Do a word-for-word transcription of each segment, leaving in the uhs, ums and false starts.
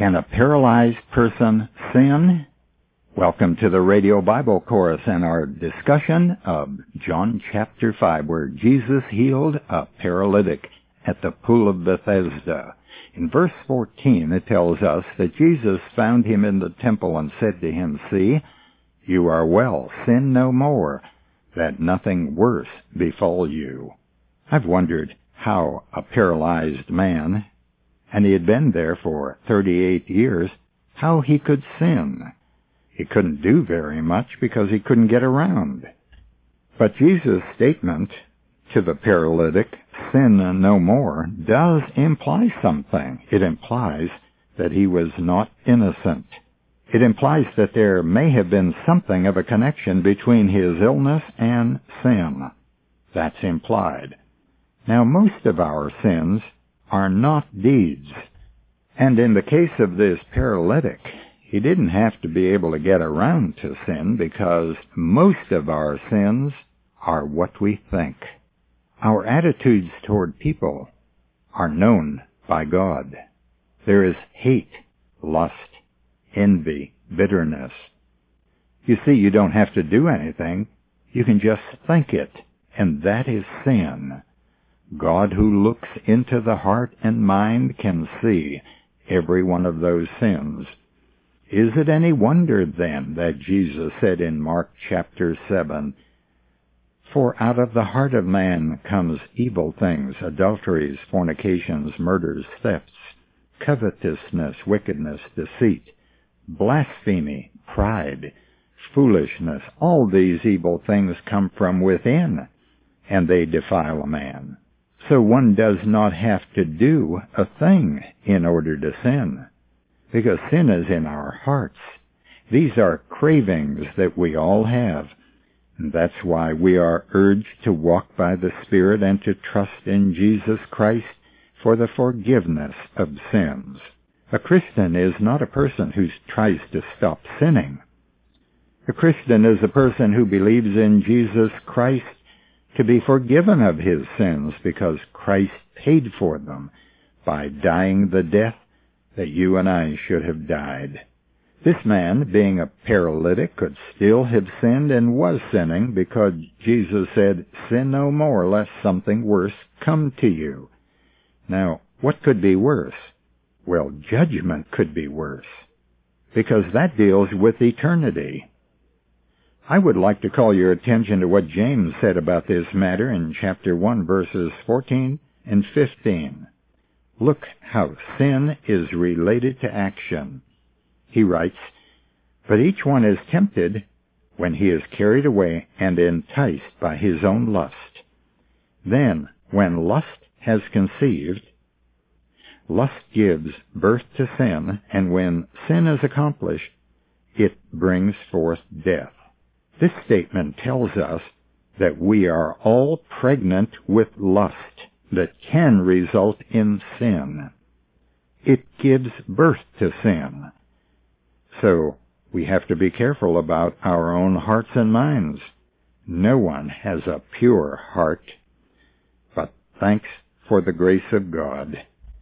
Can a paralyzed person sin? Welcome to the Radio Bible Chorus and our discussion of John chapter five, where Jesus healed a paralytic at the pool of Bethesda. In verse fourteen, it tells us that Jesus found him in the temple and said to him, "See, you are well, sin no more, that nothing worse befall you." I've wondered how a paralyzed man, and he had been there for thirty-eight years, how he could sin. He couldn't do very much because he couldn't get around. But Jesus' statement to the paralytic, "Sin no more," does imply something. It implies that he was not innocent. It implies that there may have been something of a connection between his illness and sin. That's implied. Now, most of our sins are not deeds. And in the case of this paralytic, he didn't have to be able to get around to sin, because most of our sins are what we think. Our attitudes toward people are known by God. There is hate, lust, envy, bitterness. You see, you don't have to do anything. You can just think it, and that is sin. God, who looks into the heart and mind, can see every one of those sins. Is it any wonder, then, that Jesus said in Mark chapter seven, "For out of the heart of man comes evil things, adulteries, fornications, murders, thefts, covetousness, wickedness, deceit, blasphemy, pride, foolishness. All these evil things come from within, and they defile a man." So one does not have to do a thing in order to sin, because sin is in our hearts. These are cravings that we all have, and that's why we are urged to walk by the Spirit and to trust in Jesus Christ for the forgiveness of sins. A Christian is not a person who tries to stop sinning. A Christian is a person who believes in Jesus Christ to be forgiven of his sins, because Christ paid for them by dying the death that you and I should have died. This man, being a paralytic, could still have sinned and was sinning, because Jesus said, "Sin no more, lest something worse come to you." Now, what could be worse? Well, judgment could be worse, because that deals with eternity. I would like to call your attention to what James said about this matter in chapter one, verses fourteen and fifteen. Look how sin is related to action. He writes, "But each one is tempted when he is carried away and enticed by his own lust. Then, when lust has conceived, lust gives birth to sin, and when sin is accomplished, it brings forth death." This statement tells us that we are all pregnant with lust that can result in sin. It gives birth to sin. So we have to be careful about our own hearts and minds. No one has a pure heart, but thanks for the grace of God.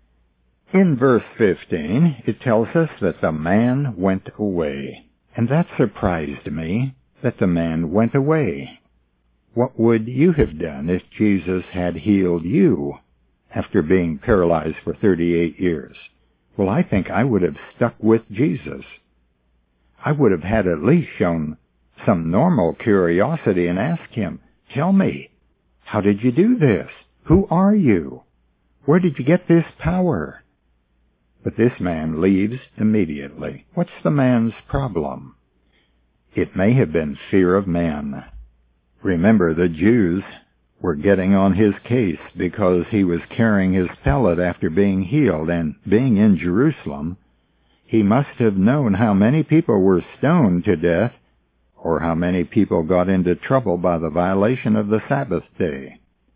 In verse fifteen, it tells us that the man went away. And that surprised me, that the man went away. What would you have done if Jesus had healed you after being paralyzed for thirty-eight years? Well, I think I would have stuck with Jesus. I would have had at least shown some normal curiosity and asked him, "Tell me, how did you do this? Who are you? Where did you get this power?" But this man leaves immediately. What's the man's problem? It may have been fear of man. Remember, the Jews were getting on his case because he was carrying his pallet after being healed, and being in Jerusalem, he must have known how many people were stoned to death, or how many people got into trouble by the violation of the Sabbath day.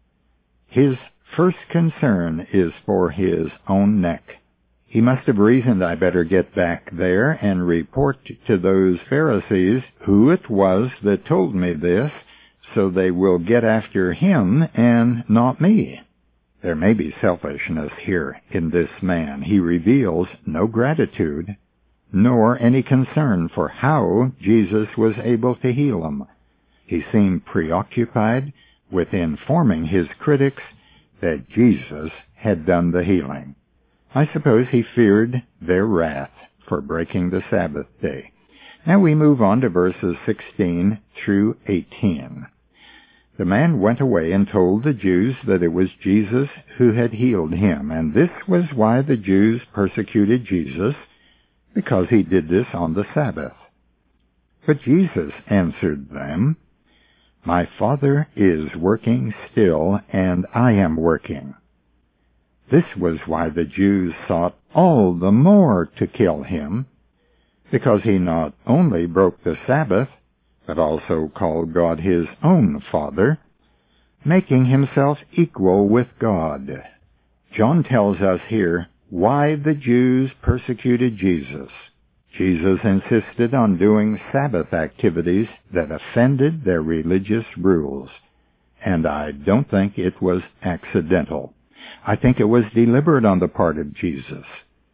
His first concern is for his own neck. He must have reasoned, "I better get back there and report to those Pharisees who it was that told me this, so they will get after him and not me." There may be selfishness here in this man. He reveals no gratitude, nor any concern for how Jesus was able to heal him. He seemed preoccupied with informing his critics that Jesus had done the healing. I suppose he feared their wrath for breaking the Sabbath day. Now we move on to verses sixteen through eighteen. The man went away and told the Jews that it was Jesus who had healed him, and this was why the Jews persecuted Jesus, because he did this on the Sabbath. But Jesus answered them, "My Father is working still, and I am working." This was why the Jews sought all the more to kill him, because he not only broke the Sabbath, but also called God his own Father, making himself equal with God. John tells us here why the Jews persecuted Jesus. Jesus insisted on doing Sabbath activities that offended their religious rules, and I don't think it was accidental. I think it was deliberate on the part of Jesus.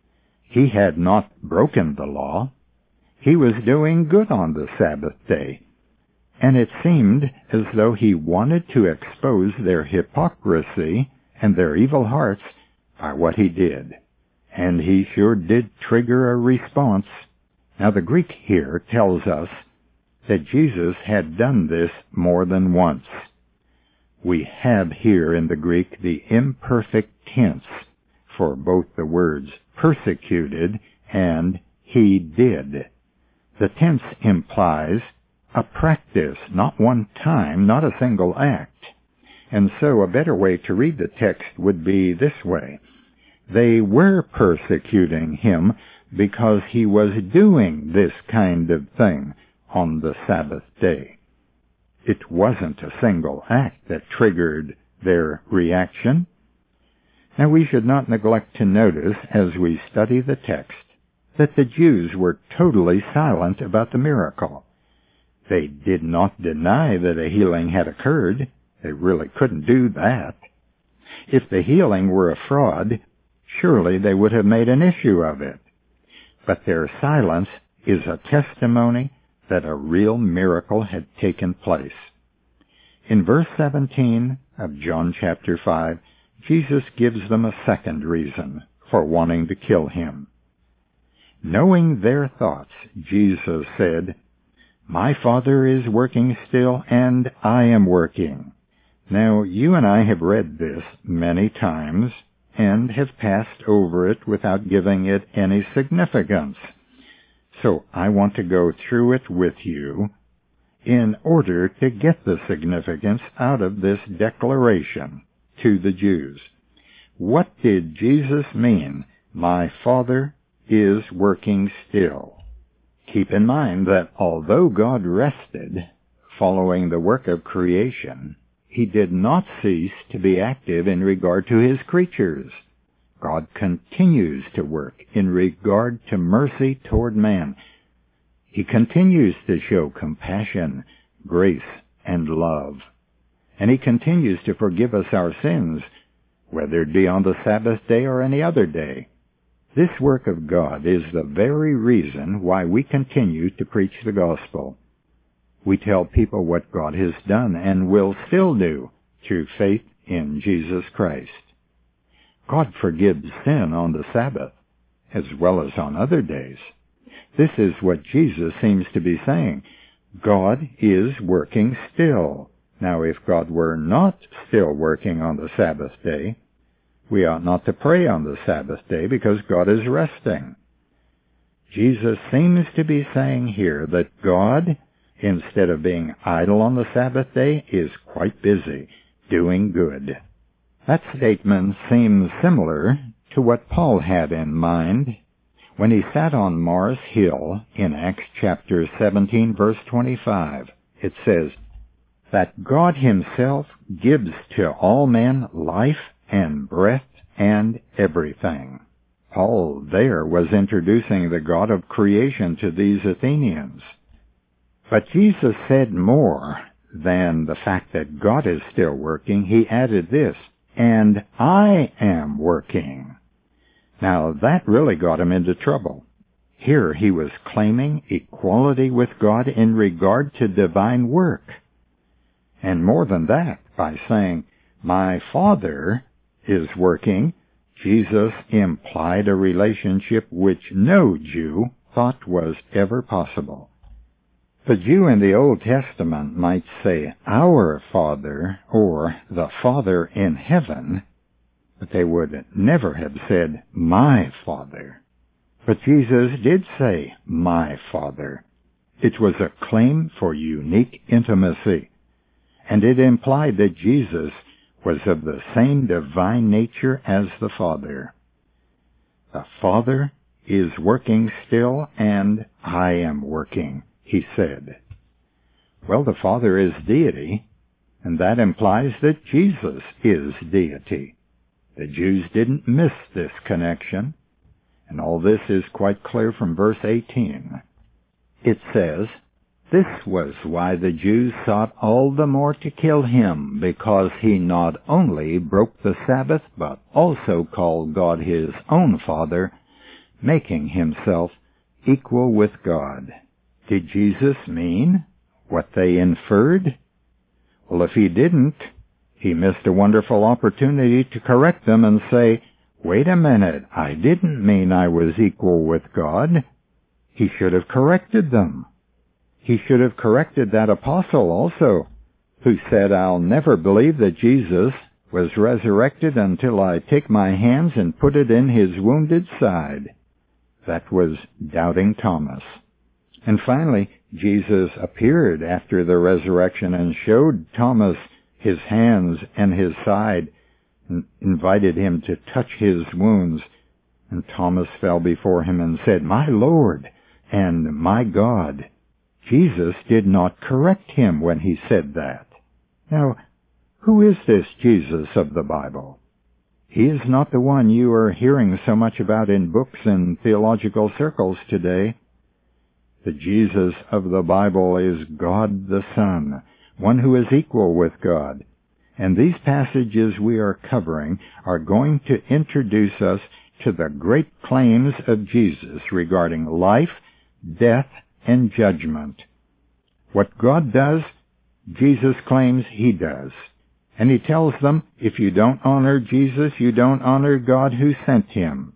He had not broken the law. He was doing good on the Sabbath day, and it seemed as though he wanted to expose their hypocrisy and their evil hearts by what he did. And he sure did trigger a response. Now the Greek here tells us that Jesus had done this more than once. We have here in the Greek the imperfect tense for both the words persecuted and he did. The tense implies a practice, not one time, not a single act. And so a better way to read the text would be this way. They were persecuting him because he was doing this kind of thing on the Sabbath day. It wasn't a single act that triggered their reaction. Now we should not neglect to notice, as we study the text, that the Jews were totally silent about the miracle. They did not deny that a healing had occurred. They really couldn't do that. If the healing were a fraud, surely they would have made an issue of it. But their silence is a testimony that a real miracle had taken place. In verse seventeen of John chapter five, Jesus gives them a second reason for wanting to kill him. Knowing their thoughts, Jesus said, "My Father is working still, and I am working." Now, you and I have read this many times and have passed over it without giving it any significance. So I want to go through it with you in order to get the significance out of this declaration to the Jews. What did Jesus mean, "My Father is working still"? Keep in mind that although God rested following the work of creation, he did not cease to be active in regard to his creatures. God continues to work in regard to mercy toward man. He continues to show compassion, grace, and love. And he continues to forgive us our sins, whether it be on the Sabbath day or any other day. This work of God is the very reason why we continue to preach the gospel. We tell people what God has done and will still do through faith in Jesus Christ. God forgives sin on the Sabbath, as well as on other days. This is what Jesus seems to be saying. God is working still. Now, if God were not still working on the Sabbath day, we ought not to pray on the Sabbath day because God is resting. Jesus seems to be saying here that God, instead of being idle on the Sabbath day, is quite busy doing good. That statement seems similar to what Paul had in mind when he sat on Mars Hill in Acts chapter seventeen, verse twenty-five. It says, "That God himself gives to all men life and breath and everything." Paul there was introducing the God of creation to these Athenians. But Jesus said more than the fact that God is still working. He added this, and I am working. Now that really got him into trouble. Here he was claiming equality with God in regard to divine work. And more than that, by saying, my Father is working, Jesus implied a relationship which no Jew thought was ever possible. The Jew in the Old Testament might say, our Father, or the Father in heaven, but they would never have said, my Father. But Jesus did say, my Father. It was a claim for unique intimacy, and it implied that Jesus was of the same divine nature as the Father. The Father is working still, and I am working, he said. Well, the Father is deity, and that implies that Jesus is deity. The Jews didn't miss this connection, and all this is quite clear from verse eighteen. It says, this was why the Jews sought all the more to kill him, because he not only broke the Sabbath, but also called God his own Father, making himself equal with God. Did Jesus mean what they inferred? Well, if he didn't, he missed a wonderful opportunity to correct them and say, wait a minute, I didn't mean I was equal with God. He should have corrected them. He should have corrected that apostle also, who said, I'll never believe that Jesus was resurrected until I take my hands and put it in his wounded side. That was doubting Thomas. And finally, Jesus appeared after the resurrection and showed Thomas his hands and his side, and invited him to touch his wounds. And Thomas fell before him and said, my Lord and my God. Jesus did not correct him when he said that. Now, who is this Jesus of the Bible? He is not the one you are hearing so much about in books and theological circles today. The Jesus of the Bible is God the Son, one who is equal with God. And these passages we are covering are going to introduce us to the great claims of Jesus regarding life, death, and judgment. What God does, Jesus claims he does. And he tells them, if you don't honor Jesus, you don't honor God who sent him.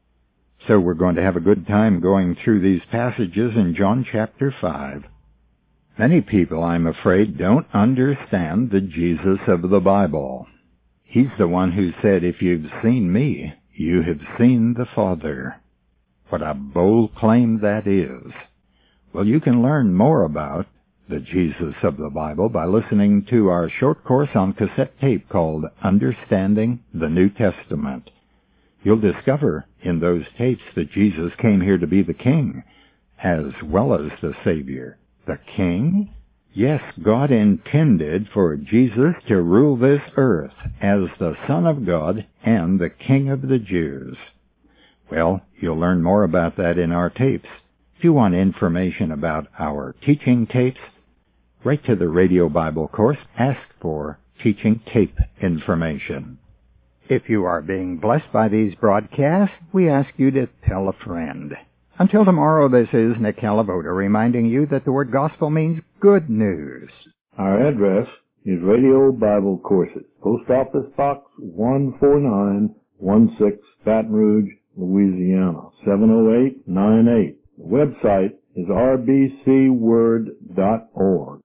So we're going to have a good time going through these passages in John chapter five. Many people, I'm afraid, don't understand the Jesus of the Bible. He's the one who said, if you've seen me, you have seen the Father. What a bold claim that is. Well, you can learn more about the Jesus of the Bible by listening to our short course on cassette tape called Understanding the New Testament. You'll discover in those tapes that Jesus came here to be the King, as well as the Savior. The King? Yes, God intended for Jesus to rule this earth as the Son of God and the King of the Jews. Well, you'll learn more about that in our tapes. If you want information about our teaching tapes, write to the Radio Bible Course, ask for teaching tape information. If you are being blessed by these broadcasts, we ask you to tell a friend. Until tomorrow, this is Nick Calavoda reminding you that the word gospel means good news. Our address is Radio Bible Courses, Post Office Box one four nine one six, Baton Rouge, Louisiana, seven oh eight nine eight. The website is r b c word dot org.